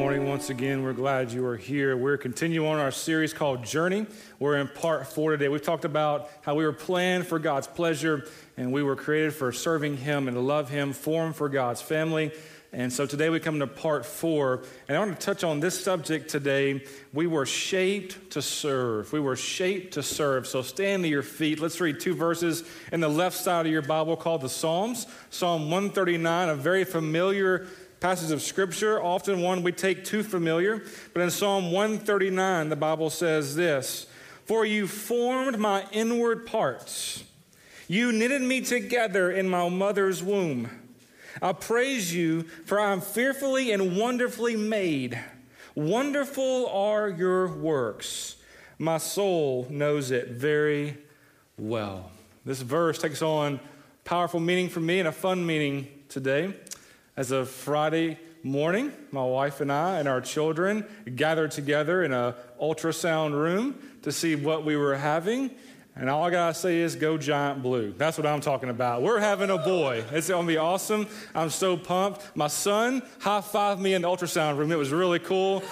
morning once again. We're glad you are here. We're continuing on our series called Journey. We're in part 4 today. We've talked about how we were planned for God's pleasure and we were created for serving Him and to love Him, formed for God's family. And so today we come to part 4, and I want to touch on this subject today. We were shaped to serve. We were shaped to serve. So stand to your feet. Let's read 2 verses in the left side of your Bible called the Psalms. Psalm 139, a very familiar passage of Scripture, often one we take too familiar. But in Psalm 139, the Bible says this: "For you formed my inward parts. You knitted me together in my mother's womb. I praise you, for I am fearfully and wonderfully made. Wonderful are your works. My soul knows it very well." This verse takes on powerful meaning for me and a fun meaning today. As a Friday morning, my wife and I and our children gathered together in an ultrasound room to see what we were having. And all I gotta say is go Giant Blue. That's what I'm talking about. We're having a boy. It's gonna be awesome. I'm so pumped. My son high-fived me in the ultrasound room. It was really cool.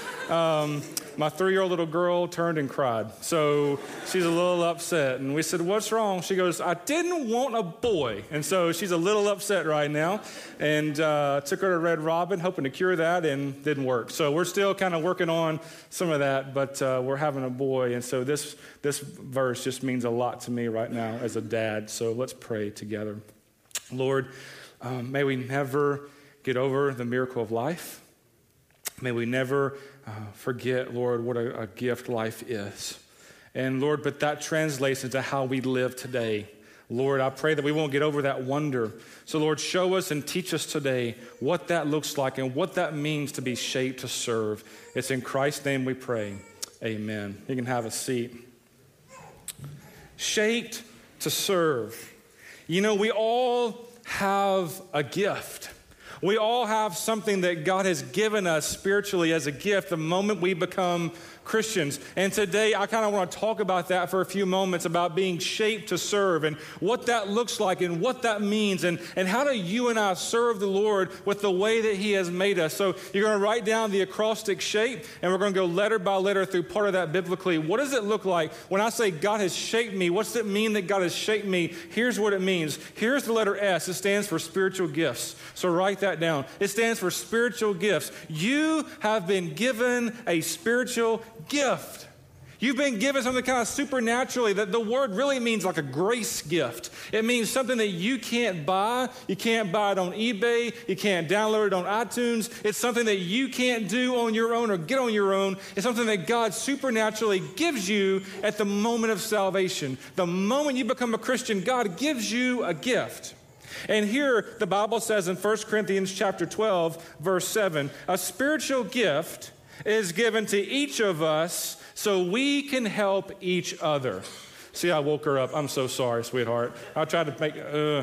My 3-year-old little girl turned and cried. So she's a little upset. And we said, "What's wrong?" She goes, "I didn't want a boy." And so she's a little upset right now. And took her to Red Robin, hoping to cure that, and didn't work. So we're still kind of working on some of that, but we're having a boy. And so this verse just means a lot to me right now as a dad. So let's pray together. Lord, may we never get over the miracle of life. May we never forget, Lord, what a gift life is. And Lord, but that translates into how we live today. Lord, I pray that we won't get over that wonder. So Lord, show us and teach us today what that looks like and what that means to be shaped to serve. It's in Christ's name we pray. Amen. You can have a seat. Shaped to serve. You know, we all have a gift. We all have something that God has given us spiritually as a gift the moment we become Christians. And today I kind of want to talk about that for a few moments, about being shaped to serve and what that looks like and what that means and how do you and I serve the Lord with the way that He has made us. So you're going to write down the acrostic shape and we're going to go letter by letter through part of that biblically. What does it look like when I say God has shaped me? What's it mean that God has shaped me? Here's what it means. Here's the letter S. It stands for spiritual gifts. So write that down. It stands for spiritual gifts. You have been given a spiritual gift. You've been given something kind of supernaturally. That the word really means like a grace gift. It means something that you can't buy. You can't buy it on eBay. You can't download it on iTunes. It's something that you can't do on your own or get on your own. It's something that God supernaturally gives you at the moment of salvation. The moment you become a Christian, God gives you a gift. And here the Bible says in 1 Corinthians chapter 12, verse 7, a spiritual gift is given to each of us so we can help each other. See, I woke her up. I'm so sorry, sweetheart. I tried to make,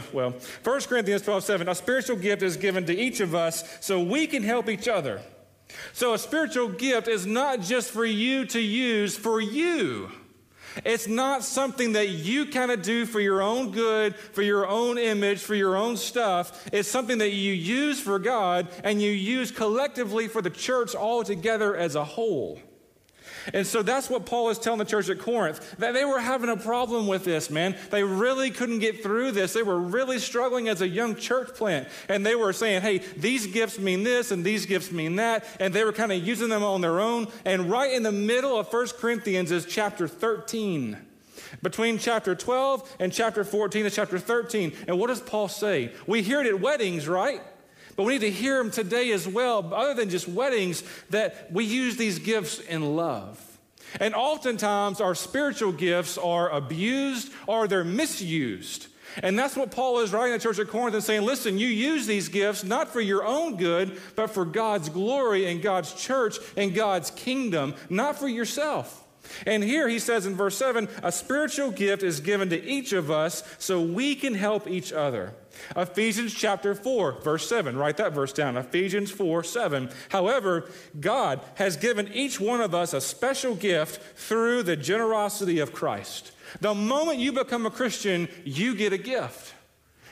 1 Corinthians 12:7, a spiritual gift is given to each of us so we can help each other. So a spiritual gift is not just for you to use for you. It's not something that you kind of do for your own good, for your own image, for your own stuff. It's something that you use for God and you use collectively for the church all together as a whole. And so that's what Paul is telling the church at Corinth, that they were having a problem with this, man. They really couldn't get through this. They were really struggling as a young church plant. And they were saying, hey, these gifts mean this and these gifts mean that. And they were kind of using them on their own. And right in the middle of 1 Corinthians is chapter 13. Between chapter 12 and chapter 14 is chapter 13. And what does Paul say? We hear it at weddings, right? But we need to hear them today as well, other than just weddings, that we use these gifts in love. And oftentimes our spiritual gifts are abused or they're misused. And that's what Paul is writing to the church at Corinth and saying, listen, you use these gifts not for your own good, but for God's glory and God's church and God's kingdom, not for yourself. And here he says in verse 7, a spiritual gift is given to each of us so we can help each other. Ephesians chapter 4, verse 7. Write that verse down. Ephesians 4, 7. However, God has given each one of us a special gift through the generosity of Christ. The moment you become a Christian, you get a gift.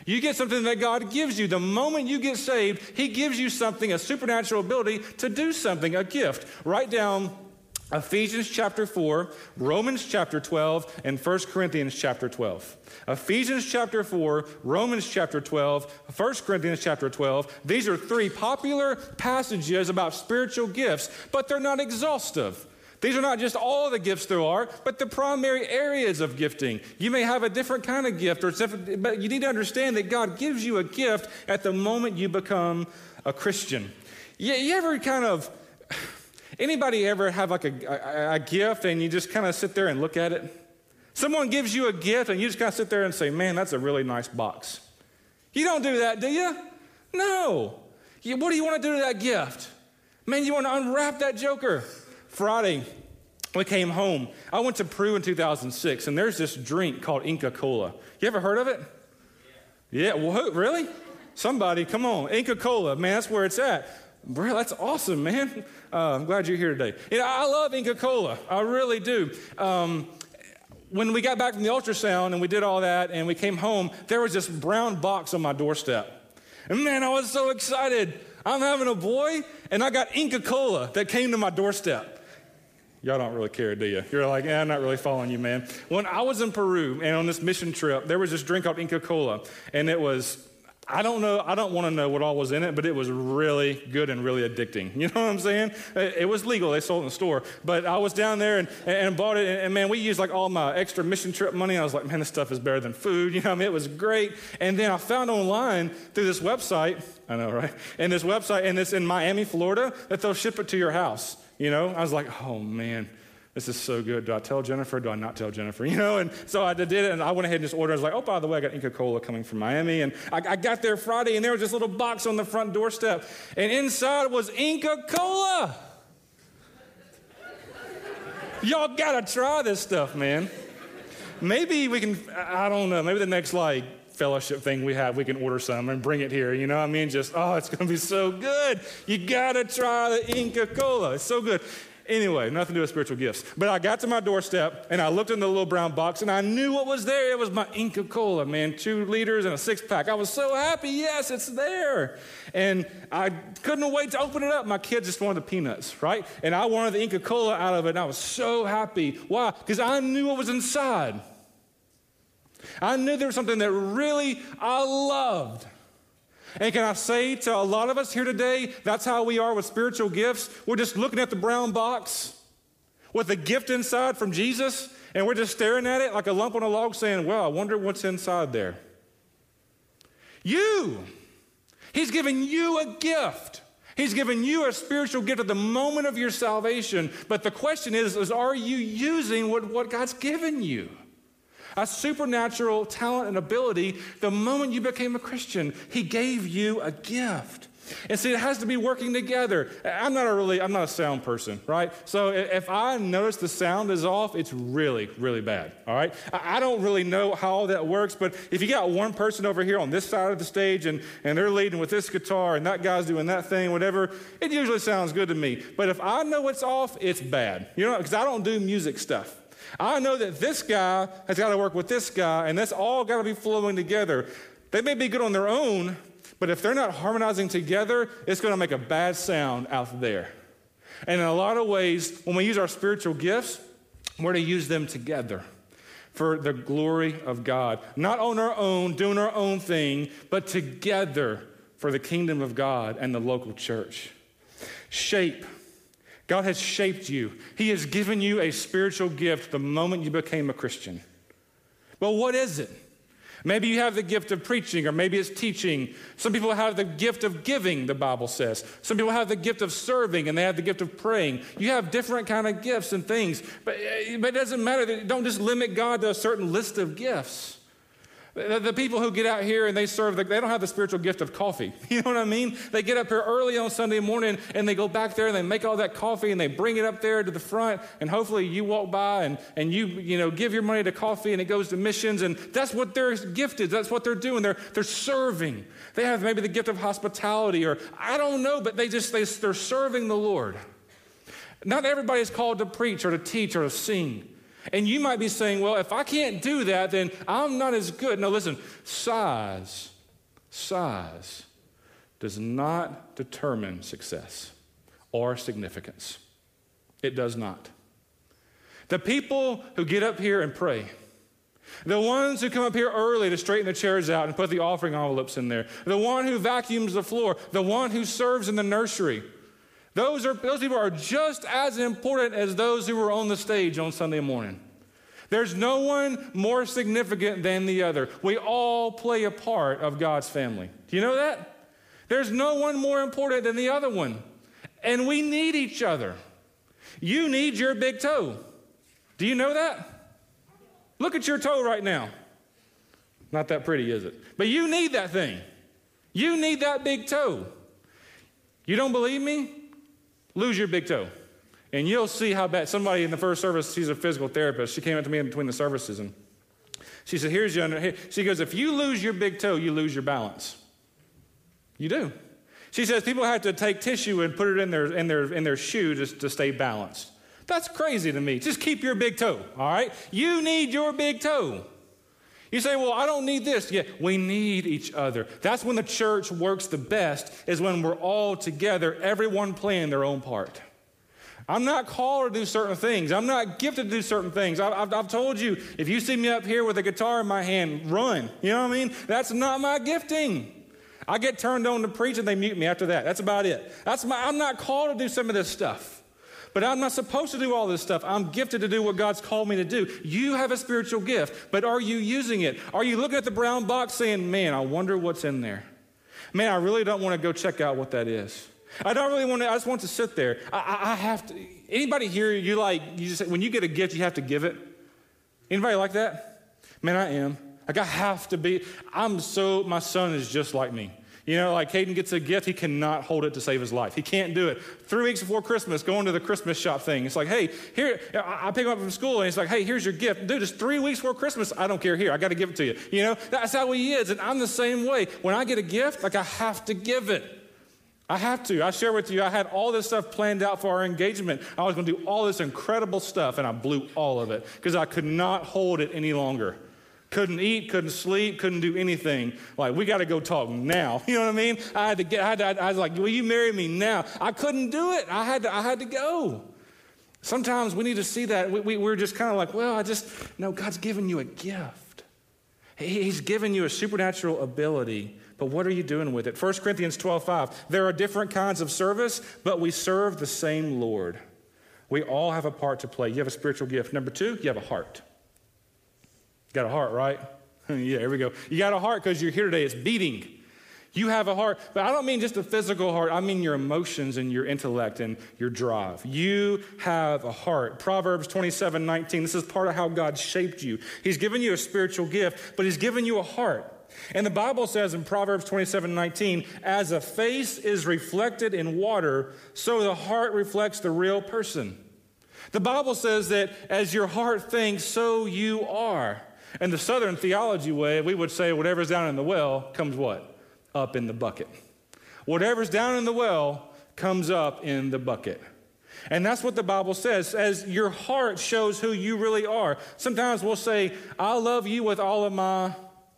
You get something that God gives you. The moment you get saved, he gives you something, a supernatural ability to do something, a gift. Write down Ephesians chapter 4, Romans chapter 12, and 1 Corinthians chapter 12. Ephesians chapter 4, Romans chapter 12, 1 Corinthians chapter 12. These are three popular passages about spiritual gifts, but they're not exhaustive. These are not just all the gifts there are, but the primary areas of gifting. You may have a different kind of gift, but you need to understand that God gives you a gift at the moment you become a Christian. You ever anybody ever have like a gift and you just kind of sit there and look at it? Someone gives you a gift and you just kind of sit there and say, man, that's a really nice box. You don't do that, do you? No. What do you want to do to that gift? Man, you want to unwrap that joker. Friday, we came home. I went to Peru in 2006, and there's this drink called Inca Kola. You ever heard of it? Yeah, well, really? Somebody, come on. Inca Kola, man, that's where it's at. Bro, that's awesome, man. I'm glad you're here today. I love Inca Kola. I really do. When we got back from the ultrasound and we did all that and we came home, there was this brown box on my doorstep. And man, I was so excited. I'm having a boy, and I got Inca Kola that came to my doorstep. Y'all don't really care, do you? You're like, I'm not really following you, man. When I was in Peru and on this mission trip, there was this drink called Inca Kola, and it was, I don't want to know what all was in it, but it was really good and really addicting. You know what I'm saying? It was legal. They sold it in the store. But I was down there and bought it, and man, we used like all my extra mission trip money. I was like, man, this stuff is better than food. You know what I mean? It was great. And then I found online through this website, I know, right? And this website, and it's in Miami, Florida, that they'll ship it to your house. You know, I was like, oh man, this is so good. Do I tell Jennifer? Do I not tell Jennifer? You know, and so I did it, and I went ahead and just ordered. I was like, oh, by the way, I got Inca Kola coming from Miami. And I got there Friday, and there was this little box on the front doorstep, and inside was Inca Kola. Y'all gotta try this stuff, man. Maybe we can, I don't know, maybe the next fellowship thing we have, we can order some and bring it here, you know what I mean? Just, it's going to be so good. You got to try the Inca Kola. It's so good. Anyway, nothing to do with spiritual gifts. But I got to my doorstep, and I looked in the little brown box, and I knew what was there. It was my Inca Kola, man, 2 liters and a 6-pack. I was so happy. Yes, it's there. And I couldn't wait to open it up. My kids just wanted the peanuts, right? And I wanted the Inca Kola out of it, and I was so happy. Why? Because I knew what was inside. I knew there was something that really I loved. And can I say to a lot of us here today, that's how we are with spiritual gifts. We're just looking at the brown box with a gift inside from Jesus, and we're just staring at it like a lump on a log saying, well, I wonder what's inside there. He's given you a gift. He's given you a spiritual gift at the moment of your salvation. But the question is are you using what God's given you? A supernatural talent and ability. The moment you became a Christian, he gave you a gift. And see, it has to be working together. I'm not a sound person, right? So if I notice the sound is off, it's really, really bad, all right? I don't really know how all that works, but if you got one person over here on this side of the stage and they're leading with this guitar and that guy's doing that thing, whatever, it usually sounds good to me. But if I know it's off, it's bad, you know, because I don't do music stuff. I know that this guy has got to work with this guy, and that's all got to be flowing together. They may be good on their own, but if they're not harmonizing together, it's going to make a bad sound out there. And in a lot of ways, when we use our spiritual gifts, we're to use them together for the glory of God. Not on our own, doing our own thing, but together for the kingdom of God and the local church. Shape. God has shaped you. He has given you a spiritual gift the moment you became a Christian. Well, what is it? Maybe you have the gift of preaching, or maybe it's teaching. Some people have the gift of giving, the Bible says. Some people have the gift of serving, and they have the gift of praying. You have different kind of gifts and things, but it doesn't matter. Don't just limit God to a certain list of gifts. The people who get out here and they serve, they don't have the spiritual gift of coffee. You know what I mean? They get up here early on Sunday morning and they go back there and they make all that coffee and they bring it up there to the front, and hopefully you walk by and you give your money to coffee and it goes to missions, and that's what their gift is. That's what they're doing. They're serving. They have maybe the gift of hospitality, or I don't know, but they're serving the Lord. Not everybody is called to preach or to teach or to sing. And you might be saying, well, if I can't do that, then I'm not as good. No, listen, size size does not determine success or significance. It does not. The people who get up here and pray, the ones who come up here early to straighten the chairs out and put the offering envelopes in there, the one who vacuums the floor, the one who serves in the nursery, those people are just as important as those who were on the stage on Sunday morning. There's no one more significant than the other. We all play a part of God's family. Do you know that? There's no one more important than the other one. And we need each other. You need your big toe. Do you know that? Look at your toe right now. Not that pretty, is it? But you need that thing. You need that big toe. You don't believe me? Lose your big toe. And you'll see how bad. Somebody in the first service, she's a physical therapist. She came up to me in between the services and she said, she goes, if you lose your big toe, you lose your balance. You do. She says people have to take tissue and put it in their shoe just to stay balanced. That's crazy to me. Just keep your big toe, all right? You need your big toe. You say, well, I don't need this. Yeah, we need each other. That's when the church works the best, is when we're all together, everyone playing their own part. I'm not called to do certain things. I'm not gifted to do certain things. I've told you, if you see me up here with a guitar in my hand, run. You know what I mean? That's not my gifting. I get turned on to preach and they mute me after that. That's about it. I'm not called to do some of this stuff. But I'm not supposed to do all this stuff. I'm gifted to do what God's called me to do. You have a spiritual gift, but are you using it? Are you looking at the brown box saying, man, I wonder what's in there? Man, I really don't want to go check out what that is. I don't really want to, I just want to sit there. I have to. Anybody here, you just, when you get a gift, you have to give it? Anybody like that? Man, I am. Like I have to be. My son is just like me. You know, like Caden gets a gift, he cannot hold it to save his life. He can't do it. 3 weeks before Christmas, going to the Christmas shop thing. It's like, hey, here, I pick him up from school and it's like, hey, here's your gift. Dude, it's 3 weeks before Christmas. I don't care. Here, I got to give it to you. You know, that's how he is. And I'm the same way. When I get a gift, like I have to give it. I have to. I share with you, I had all this stuff planned out for our engagement. I was going to do all this incredible stuff and I blew all of it because I could not hold it any longer. Couldn't eat, couldn't sleep, couldn't do anything. Like, we got to go talk now. You know what I mean? I was like, will you marry me now? I couldn't do it. I had to go. Sometimes we need to see that. We're just kind of like, well, no, God's given you a gift. He's given you a supernatural ability, but what are you doing with it? 1 Corinthians 12:5, there are different kinds of service, but we serve the same Lord. We all have a part to play. You have a spiritual gift. Number 2, you have a heart. Got a heart, right? Yeah, here we go. You got a heart because you're here today. It's beating. You have a heart, but I don't mean just a physical heart. I mean your emotions and your intellect and your drive. You have a heart. Proverbs 27:19, this is part of how God shaped you. He's given you a spiritual gift, but he's given you a heart. And the Bible says in Proverbs 27:19, as a face is reflected in water, so the heart reflects the real person. The Bible says that as your heart thinks, so you are. In the Southern theology way, we would say whatever's down in the well comes what? Up in the bucket. Whatever's down in the well comes up in the bucket. And that's what the Bible says. As your heart shows who you really are. Sometimes we'll say, I love you with all of my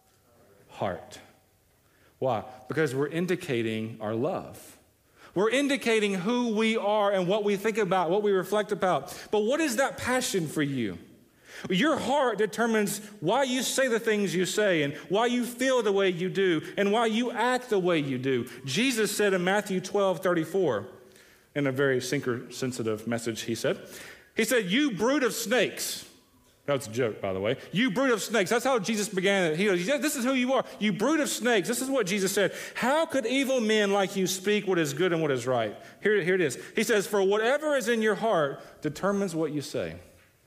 heart. Why? Because we're indicating our love. We're indicating who we are and what we think about, what we reflect about. But what is that passion for you? Your heart determines why you say the things you say and why you feel the way you do and why you act the way you do. Jesus said in Matthew 12:34, in a very seeker-sensitive message, he said, you brood of snakes. That's a joke, by the way. You brood of snakes. That's how Jesus began it. He said, this is who you are. You brood of snakes. This is what Jesus said. How could evil men like you speak what is good and what is right? Here it is. He says, for whatever is in your heart determines what you say.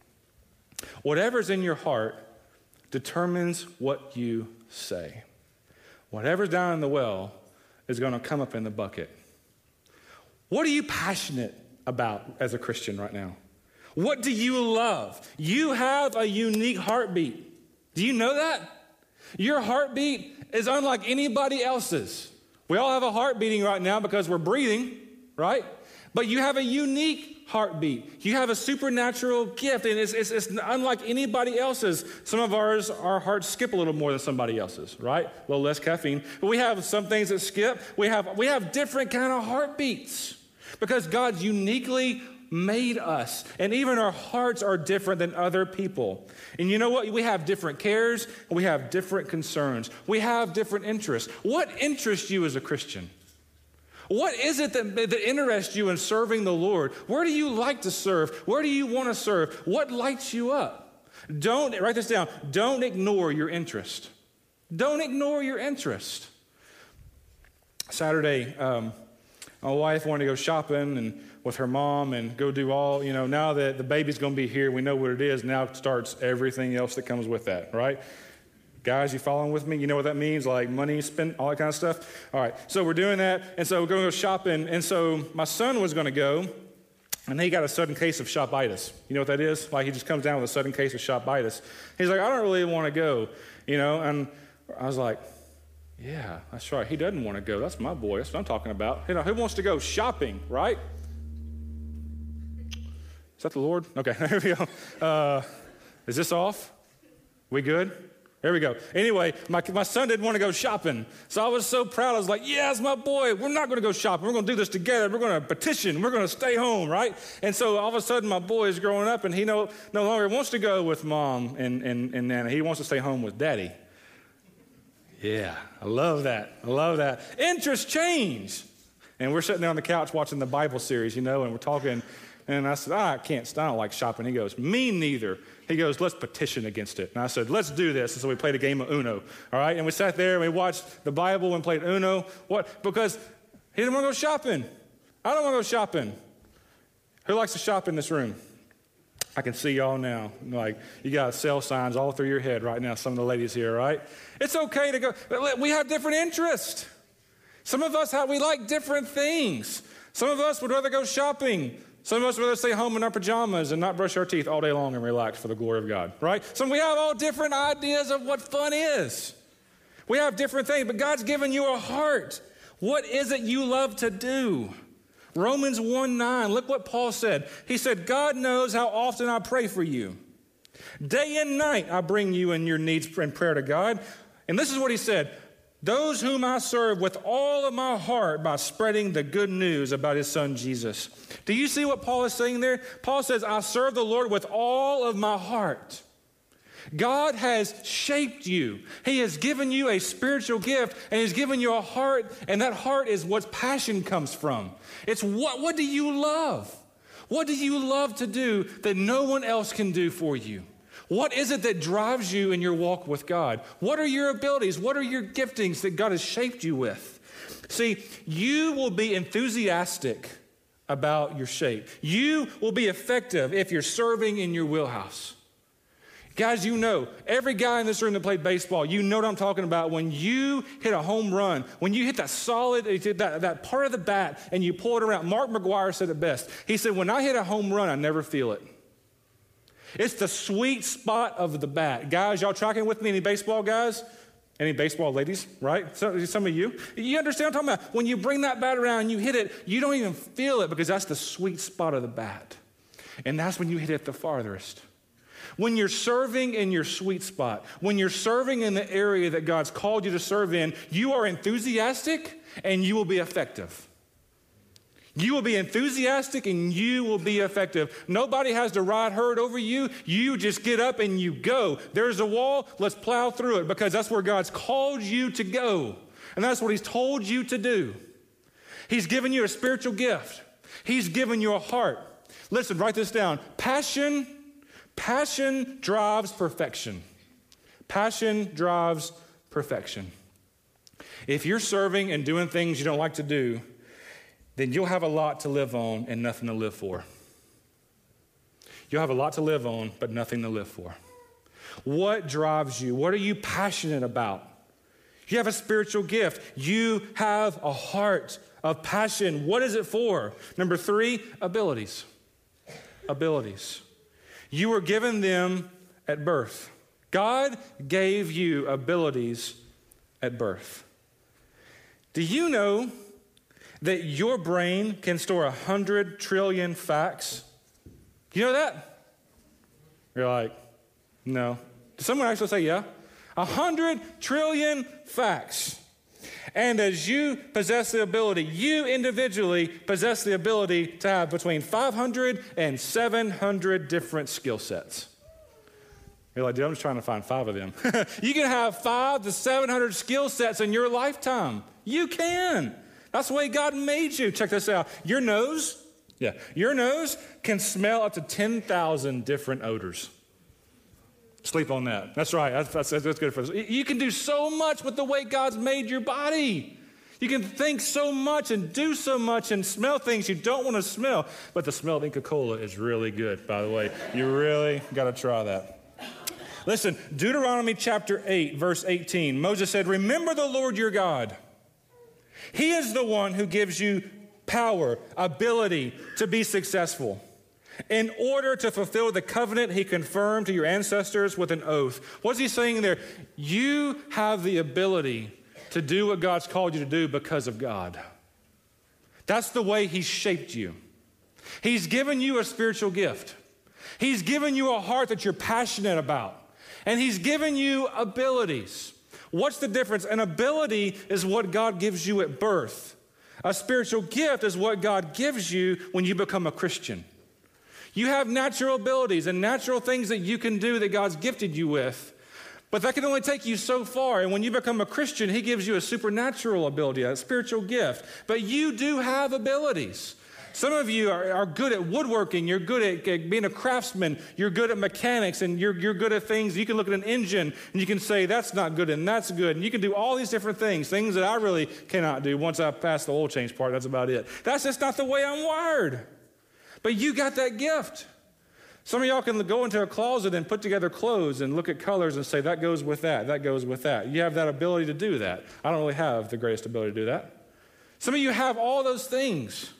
Whatever's in your heart determines what you say. Whatever's down in the well is going to come up in the bucket. What are you passionate about as a Christian right now? What do you love? You have a unique heartbeat. Do you know that? Your heartbeat is unlike anybody else's. We all have a heart beating right now because we're breathing, right? But you have a unique heartbeat. You have a supernatural gift, and it's unlike anybody else's. Some of our hearts skip a little more than somebody else's, right? A little less caffeine. But we have some things that skip. We have different kind of heartbeats because God's uniquely made us, and even our hearts are different than other people. And you know what? We have different cares, and we have different concerns. We have different interests. What interests you as a Christian? What is it that interests you in serving the Lord? Where do you like to serve? Where do you want to serve? What lights you up? Write this down. Don't ignore your interest. Don't ignore your interest. Saturday, my wife wanted to go shopping and with her mom and go do all, now that the baby's going to be here, we know what it is. Now starts everything else that comes with that, right? Guys, you following with me? You know what that means? Like money spent, all that kind of stuff? All right, so we're doing that, and so we're going to go shopping, and so my son was going to go, and he got a sudden case of shopitis. You know what that is? Like he just comes down with a sudden case of shopitis. He's like, I don't really want to go, and I was like, yeah, that's right. He doesn't want to go. That's my boy. That's what I'm talking about. Who wants to go shopping, right? Is that the Lord? Okay, there we go. Is this off? We good? There we go. Anyway, my son didn't want to go shopping. So I was so proud. I was like, yeah, it's my boy. We're not going to go shopping. We're going to do this together. We're going to petition. We're going to stay home, right? And so all of a sudden, my boy is growing up, and he no longer wants to go with mom and Nana. He wants to stay home with daddy. Yeah, I love that. I love that. Interests change. And we're sitting there on the couch watching the Bible series, and we're talking. And I said, I don't like shopping. He goes, me neither. He goes, let's petition against it. And I said, let's do this. And so we played a game of Uno, all right? And we sat there and we watched the Bible and played Uno. What? Because he didn't want to go shopping. I don't want to go shopping. Who likes to shop in this room? I can see y'all now. Like, you got sale signs all through your head right now, some of the ladies here, right? It's okay to go. We have different interests. Some of us, we like different things. Some of us would rather go shopping. Some of us would rather stay home in our pajamas and not brush our teeth all day long and relax for the glory of God, right? So we have all different ideas of what fun is. We have different things, but God's given you a heart. What is it you love to do? Romans 1:9, look what Paul said. He said, God knows how often I pray for you. Day and night I bring you in your needs in prayer to God. And this is what he said. Those whom I serve with all of my heart by spreading the good news about his son Jesus. Do you see what Paul is saying there? Paul says, I serve the Lord with all of my heart. God has shaped you. He has given you a spiritual gift, and he's given you a heart, and that heart is what passion comes from. It's what do you love? What do you love to do that no one else can do for you? What is it that drives you in your walk with God? What are your abilities? What are your giftings that God has shaped you with? See, you will be enthusiastic about your shape. You will be effective if you're serving in your wheelhouse. Guys, every guy in this room that played baseball, you know what I'm talking about. When you hit a home run, when you hit that solid, that part of the bat and you pull it around. Mark McGwire said it best. He said, when I hit a home run, I never feel it. It's the sweet spot of the bat. Guys, y'all tracking with me? Any baseball guys? Any baseball ladies, right? Some of you. You understand what I'm talking about? When you bring that bat around and you hit it, you don't even feel it because that's the sweet spot of the bat. And that's when you hit it the farthest. When you're serving in your sweet spot, when you're serving in the area that God's called you to serve in, you are enthusiastic and you will be effective. You will be enthusiastic and you will be effective. Nobody has to ride herd over you. You just get up and you go. There's a wall, let's plow through it because that's where God's called you to go. And that's what he's told you to do. He's given you a spiritual gift. He's given you a heart. Listen, write this down. Passion drives perfection. Passion drives perfection. If you're serving and doing things you don't like to do, then you'll have a lot to live on and nothing to live for. You'll have a lot to live on, but nothing to live for. What drives you? What are you passionate about? You have a spiritual gift. You have a heart of passion. What is it for? Number 3, abilities. Abilities. You were given them at birth. God gave you abilities at birth. Do you know that your brain can store 100 trillion facts? You know that? You're like, no. Did someone actually say yeah? 100 trillion facts. And as you possess the ability, you individually possess the ability to have between 500 and 700 different skill sets. You're like, dude, I'm just trying to find 5 of them. You can have 500 to 700 skill sets in your lifetime. You can. That's the way God made you. Check this out. Your nose can smell up to 10,000 different odors. Sleep on that. That's right. That's good for us. You can do so much with the way God's made your body. You can think so much and do so much and smell things you don't want to smell. But the smell of Inca Kola is really good, by the way. You really got to try that. Listen, Deuteronomy chapter 8, verse 18. Moses said, remember the Lord your God. He is the one who gives you power, ability to be successful, in order to fulfill the covenant he confirmed to your ancestors with an oath. What's he saying there? You have the ability to do what God's called you to do because of God. That's the way he shaped you. He's given you a spiritual gift. He's given you a heart that you're passionate about. And he's given you abilities. What's the difference? An ability is what God gives you at birth. A spiritual gift is what God gives you when you become a Christian. You have natural abilities and natural things that you can do that God's gifted you with, but that can only take you so far. And when you become a Christian, he gives you a supernatural ability, a spiritual gift. But you do have abilities. Some of you are good at woodworking. You're good at being a craftsman. You're good at mechanics, and you're good at things. You can look at an engine, and you can say, that's not good, and that's good. And you can do all these different things that I really cannot do. Once I pass the oil change part, that's about it. That's just not the way I'm wired. But you got that gift. Some of y'all can go into a closet and put together clothes and look at colors and say, that goes with that, that goes with that. You have that ability to do that. I don't really have the greatest ability to do that. Some of you have all those things.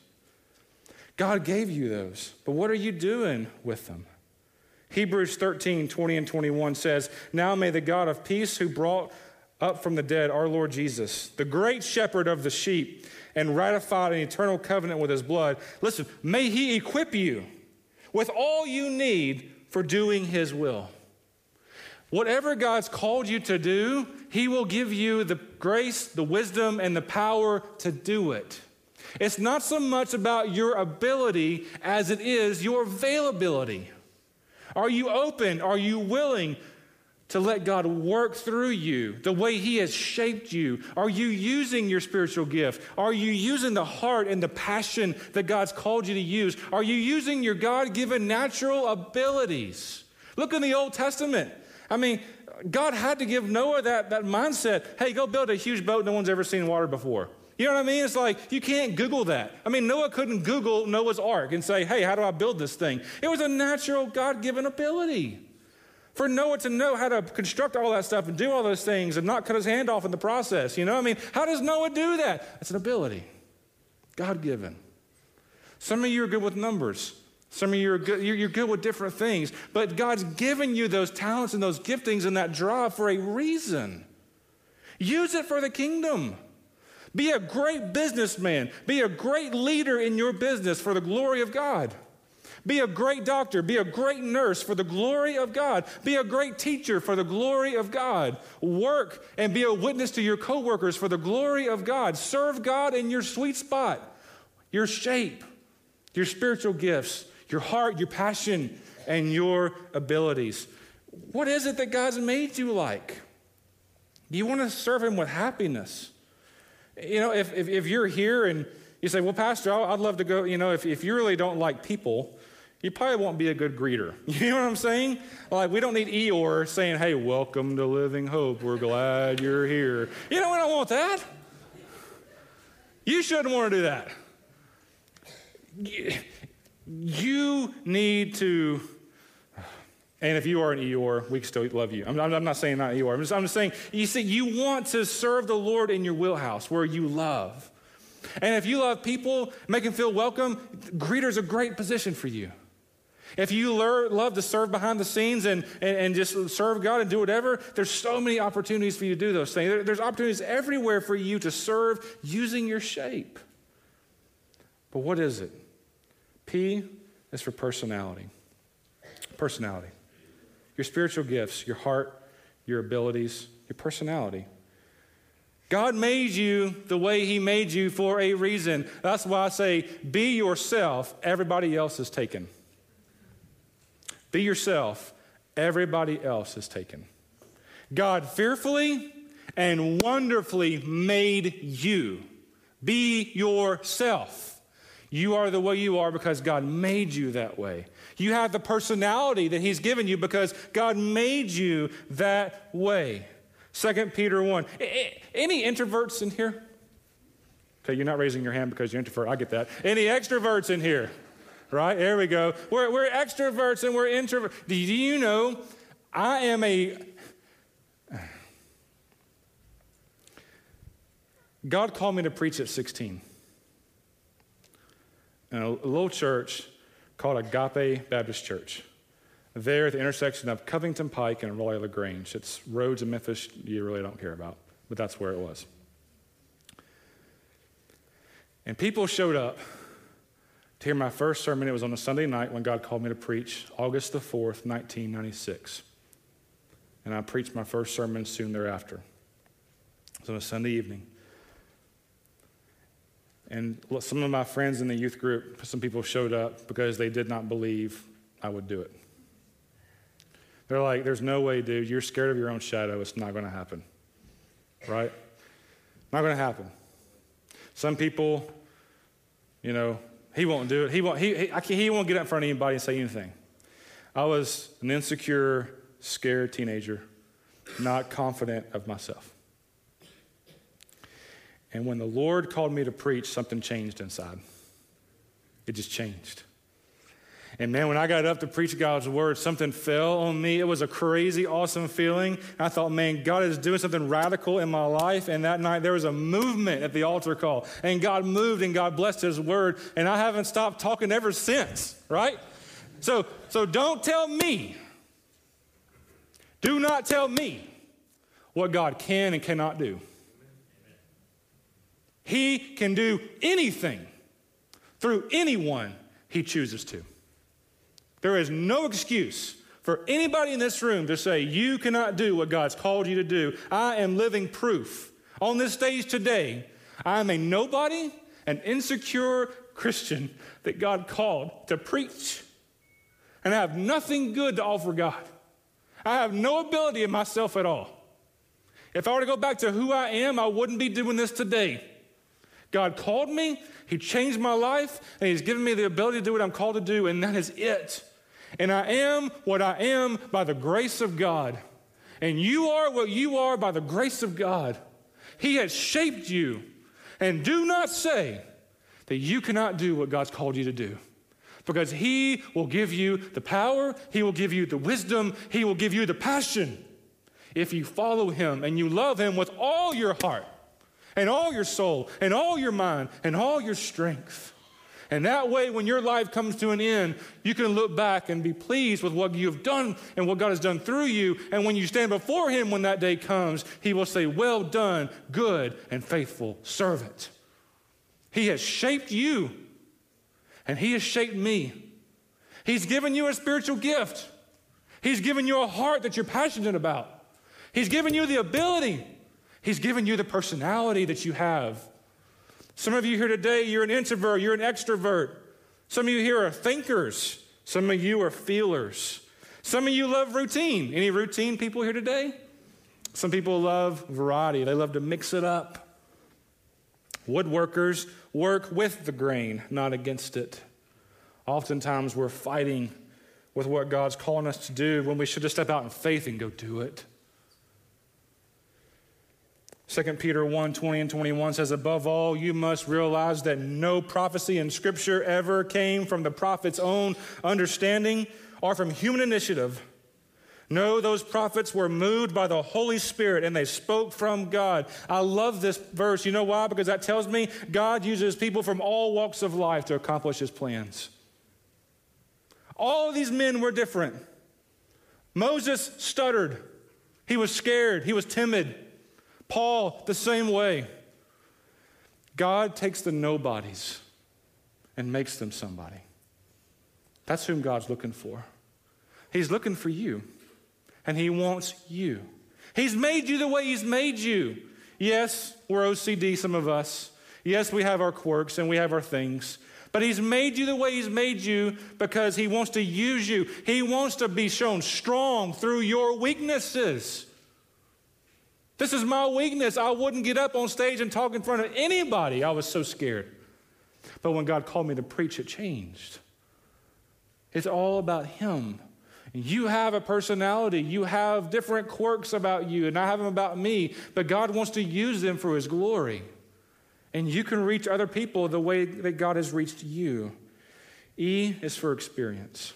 God gave you those, but what are you doing with them? Hebrews 13, 20 and 21 says, now may the God of peace who brought up from the dead our Lord Jesus, the great shepherd of the sheep, and ratified an eternal covenant with his blood, listen, may he equip you with all you need for doing his will. Whatever God's called you to do, he will give you the grace, the wisdom, and the power to do it. It's not so much about your ability as it is your availability. Are you open? Are you willing to let God work through you the way he has shaped you? Are you using your spiritual gift? Are you using the heart and the passion that God's called you to use? Are you using your God-given natural abilities? Look in the Old Testament. I mean, God had to give Noah that mindset. Hey, go build a huge boat no one's ever seen water before. You know what I mean? It's like, you can't Google that. I mean, Noah couldn't Google Noah's Ark and say, hey, how do I build this thing? It was a natural God-given ability. For Noah to know how to construct all that stuff and do all those things and not cut his hand off in the process, you know? I mean, how does Noah do that? It's an ability. God-given. Some of you are good with numbers. Some of you are good, you're good with different things. But God's given you those talents and those giftings and that drive for a reason. Use it for the kingdom. Be a great businessman. Be a great leader in your business for the glory of God. Be a great doctor. Be a great nurse for the glory of God. Be a great teacher for the glory of God. Work and be a witness to your coworkers for the glory of God. Serve God in your sweet spot, your shape, your spiritual gifts, your heart, your passion, and your abilities. What is it that God's made you like? Do you want to serve him with happiness? You know, if you're here and you say, well, Pastor, I'd love to go, you know, if you really don't like people, you probably won't be a good greeter. You know what I'm saying? Like, we don't need Eeyore saying, hey, welcome to Living Hope. We're glad you're here. You know, we don't want that. You shouldn't want to do that. You need to, and if you are an Eeyore, we still love you. I'm not saying not Eeyore. I'm just saying, you see, you want to serve the Lord in your wheelhouse where you love. And if you love people, make them feel welcome, greeter's a great position for you. If you love to serve behind the scenes and just serve God and do whatever, there's so many opportunities for you to do those things. There's opportunities everywhere for you to serve using your shape. But what is it? P is for personality. Personality. Your spiritual gifts, your heart, your abilities, your personality. God made you the way he made you for a reason. That's why I say, be yourself. Everybody else is taken. Be yourself. Everybody else is taken. God fearfully and wonderfully made you. Be yourself. You are the way you are because God made you that way. You have the personality that he's given you because God made you that way. 2 Peter 1. Any introverts in here? Okay, you're not raising your hand because you're introvert. I get that. Any extroverts in here? Right? There we go. We're extroverts and we're introverts. Do you know I am God called me to preach at 16 in a little church called Agape Baptist Church. There at the intersection of Covington Pike and Raleigh LaGrange. It's roads in Memphis you really don't care about, but that's where it was. And people showed up to hear my first sermon. It was on a Sunday night when God called me to preach, August the 4th, 1996. And I preached my first sermon soon thereafter. It was on a Sunday evening. And some of my friends in the youth group, some people showed up because they did not believe I would do it. They're like, there's no way, dude. You're scared of your own shadow. It's not going to happen. Right? Not going to happen. Some people, he won't do it. He won't get up in front of anybody and say anything. I was an insecure, scared teenager, not confident of myself. And when the Lord called me to preach, something changed inside. It just changed. And man, when I got up to preach God's word, something fell on me. It was a crazy, awesome feeling. I thought, man, God is doing something radical in my life. And that night there was a movement at the altar call. And God moved and God blessed his word. And I haven't stopped talking ever since, right? So don't tell me. Do not tell me what God can and cannot do. He can do anything through anyone he chooses to. There is no excuse for anybody in this room to say, you cannot do what God's called you to do. I am living proof. On this stage today, I am a nobody, an insecure Christian that God called to preach. And I have nothing good to offer God. I have no ability in myself at all. If I were to go back to who I am, I wouldn't be doing this today. God called me, he changed my life, and he's given me the ability to do what I'm called to do, and that is it. And I am what I am by the grace of God. And you are what you are by the grace of God. He has shaped you. And do not say that you cannot do what God's called you to do. Because he will give you the power, he will give you the wisdom, he will give you the passion. If you follow him and you love him with all your heart, and all your soul, and all your mind, and all your strength. And that way, when your life comes to an end, you can look back and be pleased with what you've done and what God has done through you. And when you stand before him when that day comes, he will say, well done, good and faithful servant. He has shaped you, and he has shaped me. He's given you a spiritual gift. He's given you a heart that you're passionate about. He's given you the ability. He's given you the personality that you have. Some of you here today, you're an introvert, you're an extrovert. Some of you here are thinkers. Some of you are feelers. Some of you love routine. Any routine people here today? Some people love variety. They love to mix it up. Woodworkers work with the grain, not against it. Oftentimes we're fighting with what God's calling us to do when we should just step out in faith and go do it. 2 Peter 1, 20 and 21 says, above all, you must realize that no prophecy in Scripture ever came from the prophet's own understanding or from human initiative. No, those prophets were moved by the Holy Spirit and they spoke from God. I love this verse. You know why? Because that tells me God uses people from all walks of life to accomplish his plans. All of these men were different. Moses stuttered. He was scared. He was timid. Paul, the same way. God takes the nobodies and makes them somebody. That's whom God's looking for. He's looking for you, and he wants you. He's made you the way he's made you. Yes, we're OCD, some of us. Yes, we have our quirks and we have our things. But he's made you the way he's made you because he wants to use you. He wants to be shown strong through your weaknesses. This is my weakness. I wouldn't get up on stage and talk in front of anybody. I was so scared. But when God called me to preach, it changed. It's all about him. You have a personality. You have different quirks about you, and I have them about me. But God wants to use them for his glory. And you can reach other people the way that God has reached you. E is for experience.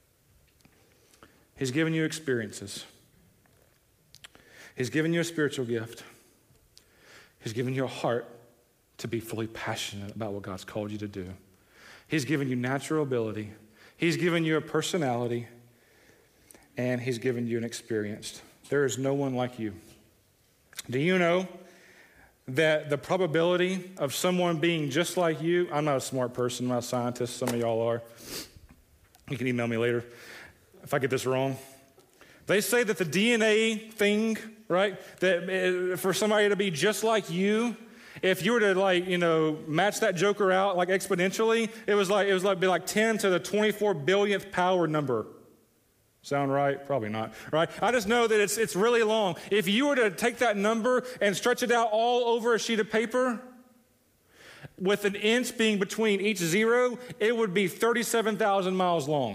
He's given you experiences. He's given you a spiritual gift. He's given you a heart to be fully passionate about what God's called you to do. He's given you natural ability. He's given you a personality. And he's given you an experience. There is no one like you. Do you know that the probability of someone being just like you, I'm not a smart person, I'm not a scientist, some of y'all are. You can email me later if I get this wrong. They say that the DNA thing, right, that for somebody to be just like you, if you were to match that joker out like exponentially, it was like 10 to the 24 billionth power number. Sound right? Probably not, right? I just know that it's really long. If you were to take that number and stretch it out all over a sheet of paper, with an inch being between each zero, it would be 37,000 miles long.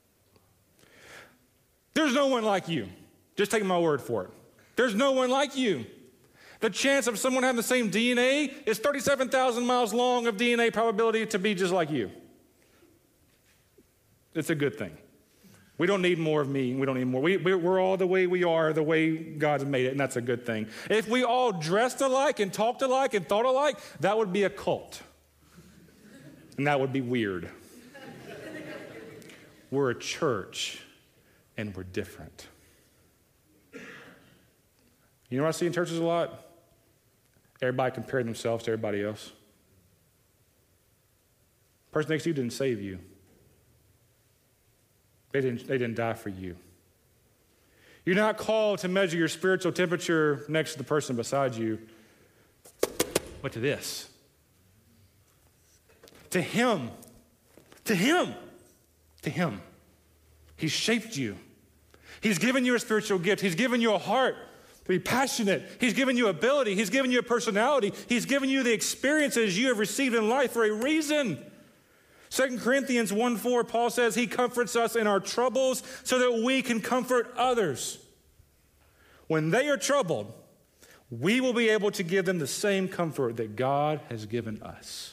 There's no one like you. Just take my word for it. There's no one like you. The chance of someone having the same DNA is 37,000 miles long of DNA probability to be just like you. It's a good thing. We don't need more of me. We don't need more. We're all the way we are, the way God's made it, and that's a good thing. If we all dressed alike and talked alike and thought alike, that would be a cult. And that would be weird. We're a church, and we're different. You know what I see in churches a lot? Everybody comparing themselves to everybody else. The person next to you didn't save you. They didn't die for you. You're not called to measure your spiritual temperature next to the person beside you, but to this. To him. To him. To him. He's shaped you. He's given you a spiritual gift. He's given you a heart to be passionate. He's given you ability. He's given you a personality. He's given you the experiences you have received in life for a reason. 2 Corinthians 1:4, Paul says he comforts us in our troubles so that we can comfort others. When they are troubled, we will be able to give them the same comfort that God has given us.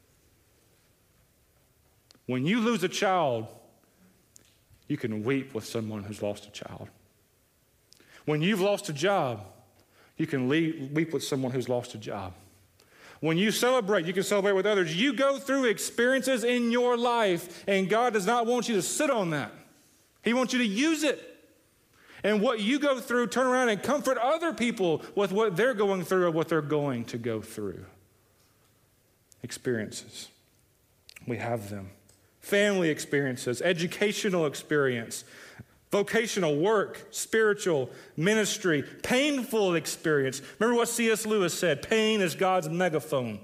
When you lose a child, you can weep with someone who's lost a child. When you've lost a job, you can weep with someone who's lost a job. When you celebrate, you can celebrate with others. You go through experiences in your life, and God does not want you to sit on that. He wants you to use it. And what you go through, turn around and comfort other people with what they're going through or what they're going to go through. Experiences. We have them. Family experiences, educational experience, vocational work, spiritual, ministry, painful experience. Remember what C.S. Lewis said, pain is God's megaphone.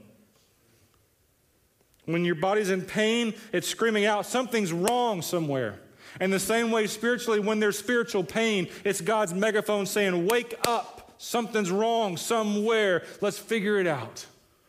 When your body's in pain, it's screaming out, something's wrong somewhere. And the same way spiritually, when there's spiritual pain, it's God's megaphone saying, wake up, something's wrong somewhere, let's figure it out.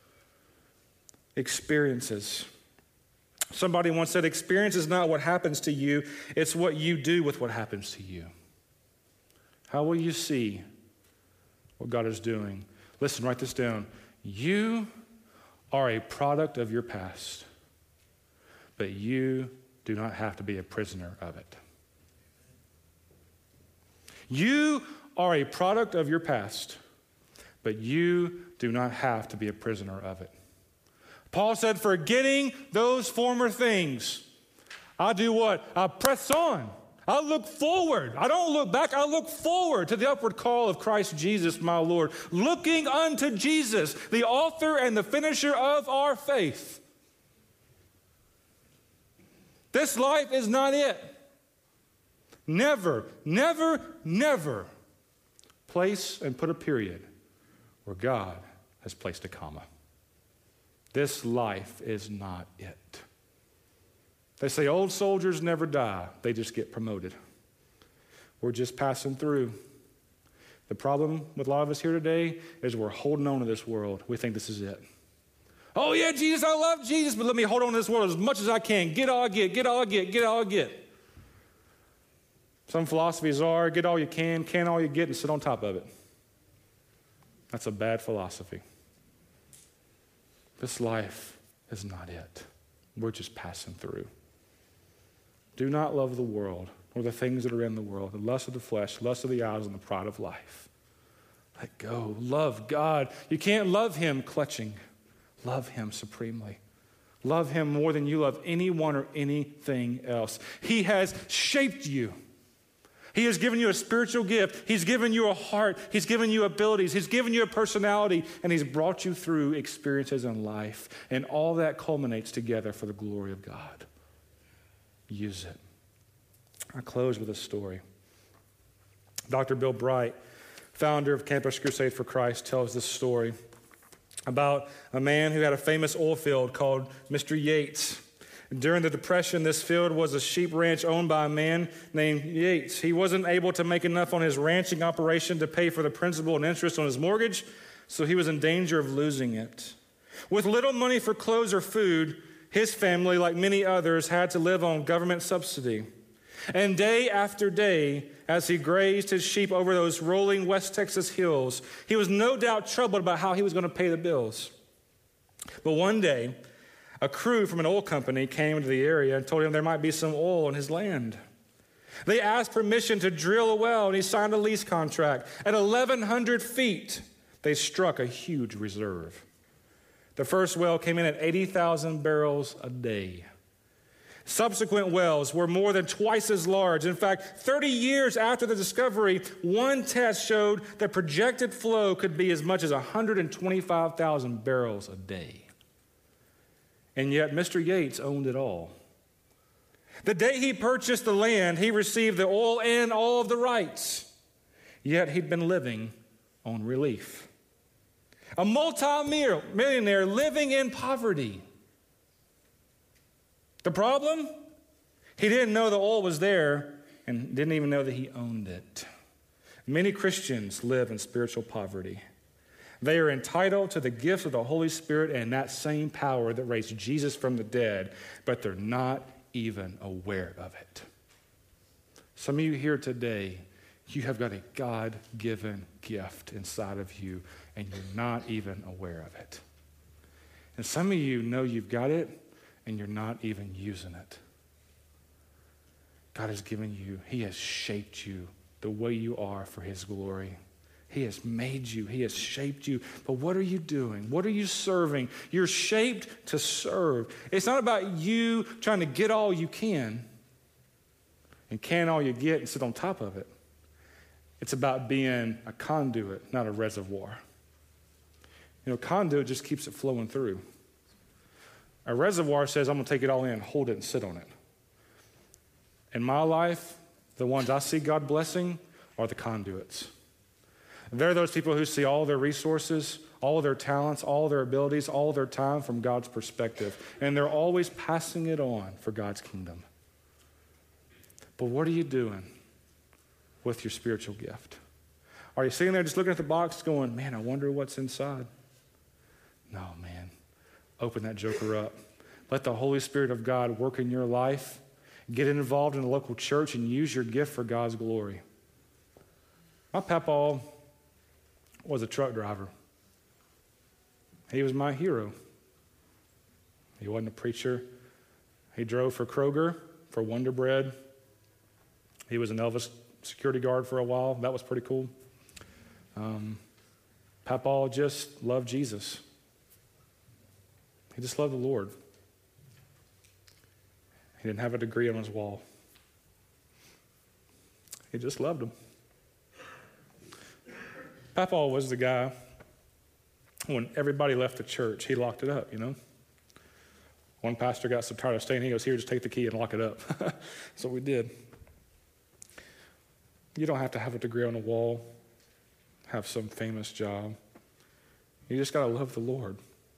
Experiences. Somebody once said, experience is not what happens to you, it's what you do with what happens to you. How will you see what God is doing? Listen, write this down. You are a product of your past, but you do not have to be a prisoner of it. You are a product of your past, but you do not have to be a prisoner of it. Paul said, forgetting those former things, I do what? I press on. I look forward. I don't look back. I look forward to the upward call of Christ Jesus, my Lord. Looking unto Jesus, the author and the finisher of our faith. This life is not it. Never, never, never place and put a period where God has placed a comma. This life is not it. They say old soldiers never die. They just get promoted. We're just passing through. The problem with a lot of us here today is we're holding on to this world. We think this is it. Oh yeah, Jesus, I love Jesus, but let me hold on to this world as much as I can. Get all I get, get all I get, get all I get. Some philosophies are get all you can all you get, and sit on top of it. That's a bad philosophy. This life is not it. We're just passing through. Do not love the world or the things that are in the world, the lust of the flesh, lust of the eyes, and the pride of life. Let go. Love God. You can't love him clutching. Love him supremely. Love him more than you love anyone or anything else. He has shaped you. He has given you a spiritual gift. He's given you a heart. He's given you abilities. He's given you a personality. And he's brought you through experiences in life. And all that culminates together for the glory of God. Use it. I close with a story. Dr. Bill Bright, founder of Campus Crusade for Christ, tells this story about a man who had a famous oil field called Mr. Yates. During the Depression, this field was a sheep ranch owned by a man named Yates. He wasn't able to make enough on his ranching operation to pay for the principal and interest on his mortgage, so he was in danger of losing it. With little money for clothes or food, his family, like many others, had to live on government subsidy. And day after day, as he grazed his sheep over those rolling West Texas hills, he was no doubt troubled about how he was going to pay the bills. But one day, a crew from an oil company came to the area and told him there might be some oil on his land. They asked permission to drill a well, and he signed a lease contract. At 1,100 feet, they struck a huge reserve. The first well came in at 80,000 barrels a day. Subsequent wells were more than twice as large. In fact, 30 years after the discovery, one test showed that projected flow could be as much as 125,000 barrels a day. And yet, Mr. Yates owned it all. The day he purchased the land, he received the oil and all of the rights. Yet he'd been living on relief. A multi-millionaire living in poverty. The problem? He didn't know the oil was there and didn't even know that he owned it. Many Christians live in spiritual poverty. They are entitled to the gifts of the Holy Spirit and that same power that raised Jesus from the dead, but they're not even aware of it. Some of you here today, you have got a God-given gift inside of you, and you're not even aware of it. And some of you know you've got it, and you're not even using it. God has given you, he has shaped you the way you are for his glory. He has made you. He has shaped you. But what are you doing? What are you serving? You're shaped to serve. It's not about you trying to get all you can and can all you get and sit on top of it. It's about being a conduit, not a reservoir. You know, conduit just keeps it flowing through. A reservoir says, I'm going to take it all in, hold it, and sit on it. In my life, the ones I see God blessing are the conduits. They're those people who see all their resources, all their talents, all their abilities, all their time from God's perspective. And they're always passing it on for God's kingdom. But what are you doing with your spiritual gift? Are you sitting there just looking at the box going, man, I wonder what's inside? No, man. Open that joker up. Let the Holy Spirit of God work in your life. Get involved in a local church and use your gift for God's glory. My papa was a truck driver. He was my hero. He wasn't a preacher. He drove for Kroger, for Wonder Bread. He was an Elvis security guard for a while. That was pretty cool. Papa just loved Jesus. He just loved the Lord. He didn't have a degree on his wall. He just loved him. Papa was the guy, when everybody left the church, he locked it up, you know. One pastor got so tired of staying, he goes, here, just take the key and lock it up. That's what we did. You don't have to have a degree on the wall, have some famous job. You just got to love the Lord.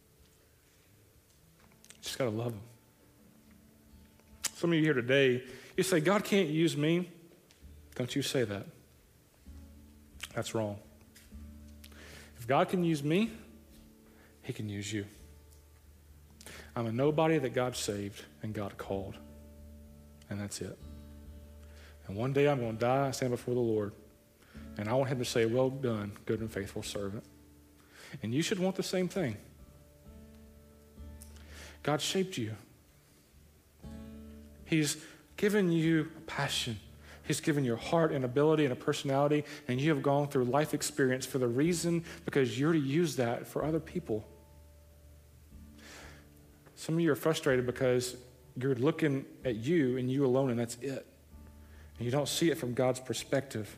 You just got to love him. Some of you here today, you say, God can't use me. Don't you say that. That's wrong. If God can use me, he can use you. I'm a nobody that God saved and God called. And that's it. And one day I'm going to die and stand before the Lord. And I want him to say, well done, good and faithful servant. And you should want the same thing. God shaped you. He's given you a passion. He's given you a heart and ability and a personality, and you have gone through life experience for the reason because you're to use that for other people. Some of you are frustrated because you're looking at you and you alone, and that's it. And you don't see it from God's perspective.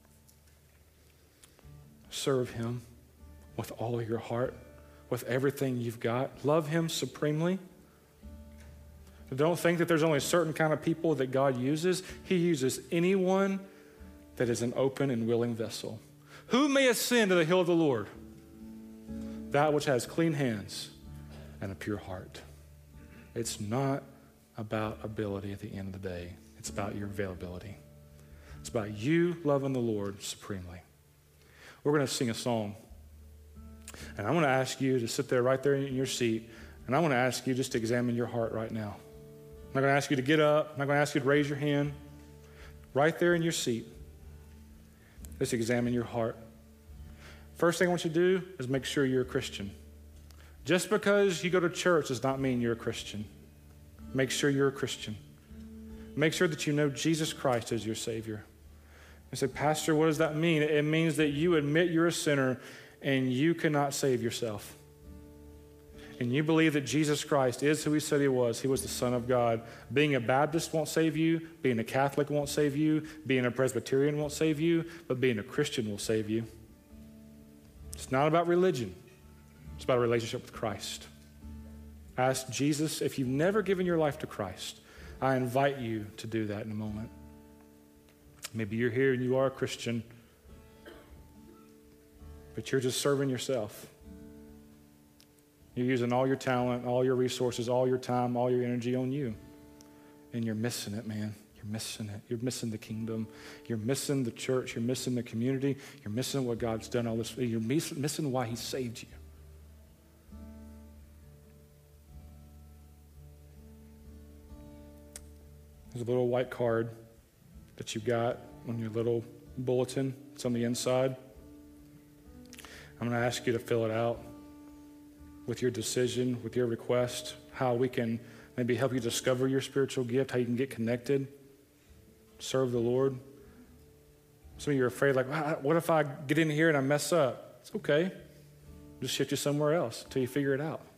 Serve him with all of your heart, with everything you've got. Love him supremely. Don't think that there's only a certain kind of people that God uses. He uses anyone that is an open and willing vessel. Who may ascend to the hill of the Lord? That which has clean hands and a pure heart. It's not about ability at the end of the day. It's about your availability. It's about you loving the Lord supremely. We're going to sing a song. And I want to ask you to sit there right there in your seat. And I want to ask you just to examine your heart right now. I'm not going to ask you to get up. I'm not going to ask you to raise your hand. Right there in your seat, just examine your heart. First thing I want you to do is make sure you're a Christian. Just because you go to church does not mean you're a Christian. Make sure you're a Christian. Make sure that you know Jesus Christ as your Savior. I said, Pastor, what does that mean? It means that you admit you're a sinner and you cannot save yourself. And you believe that Jesus Christ is who he said he was. He was the Son of God. Being a Baptist won't save you. Being a Catholic won't save you. Being a Presbyterian won't save you. But being a Christian will save you. It's not about religion. It's about a relationship with Christ. Ask Jesus, if you've never given your life to Christ, I invite you to do that in a moment. Maybe you're here and you are a Christian, but you're just serving yourself. You're using all your talent, all your resources, all your time, all your energy on you. And you're missing it, man. You're missing it. You're missing the kingdom. You're missing the church. You're missing the community. You're missing what God's done all this. You're missing why he saved you. There's a little white card that you got on your little bulletin. It's on the inside. I'm going to ask you to fill it out with your decision, with your request, how we can maybe help you discover your spiritual gift, how you can get connected, serve the Lord. Some of you are afraid, like, what if I get in here and I mess up? It's okay. Just shift you somewhere else until you figure it out.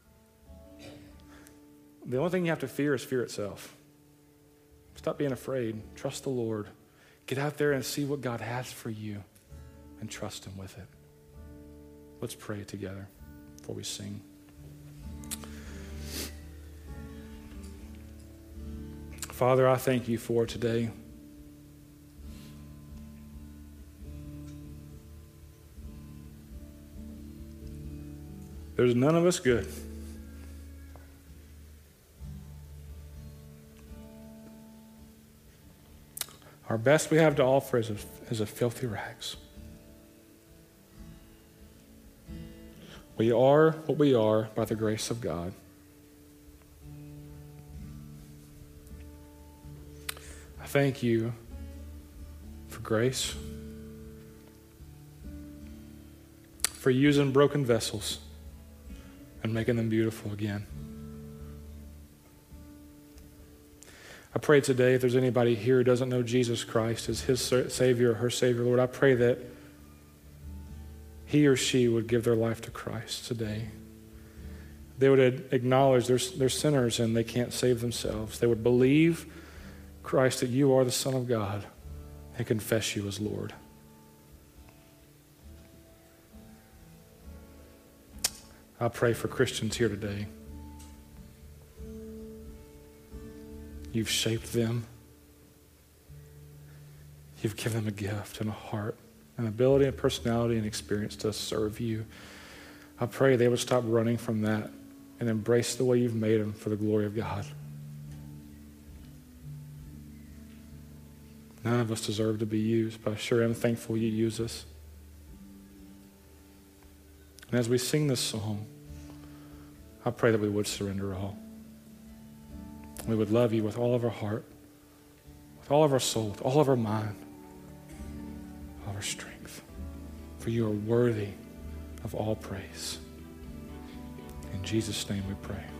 The only thing you have to fear is fear itself. Stop being afraid. Trust the Lord. Get out there and see what God has for you and trust him with it. Let's pray together before we sing. Father, I thank you for today. There's none of us good. Our best we have to offer is a filthy rags. We are what we are by the grace of God. I thank you for grace, for using broken vessels and making them beautiful again. I pray today if there's anybody here who doesn't know Jesus Christ as his Savior or her Savior, Lord, I pray that he or she would give their life to Christ today. They would acknowledge they're sinners and they can't save themselves. They would believe, Christ, that you are the Son of God and confess you as Lord. I pray for Christians here today. You've shaped them. You've given them a gift and a heart, an ability, and personality, and experience to serve you. I pray they would stop running from that and embrace the way you've made them for the glory of God. None of us deserve to be used, but I sure am thankful you use us. And as we sing this song, I pray that we would surrender all. We would love you with all of our heart, with all of our soul, with all of our mind, all of our strength. For you are worthy of all praise. In Jesus' name we pray.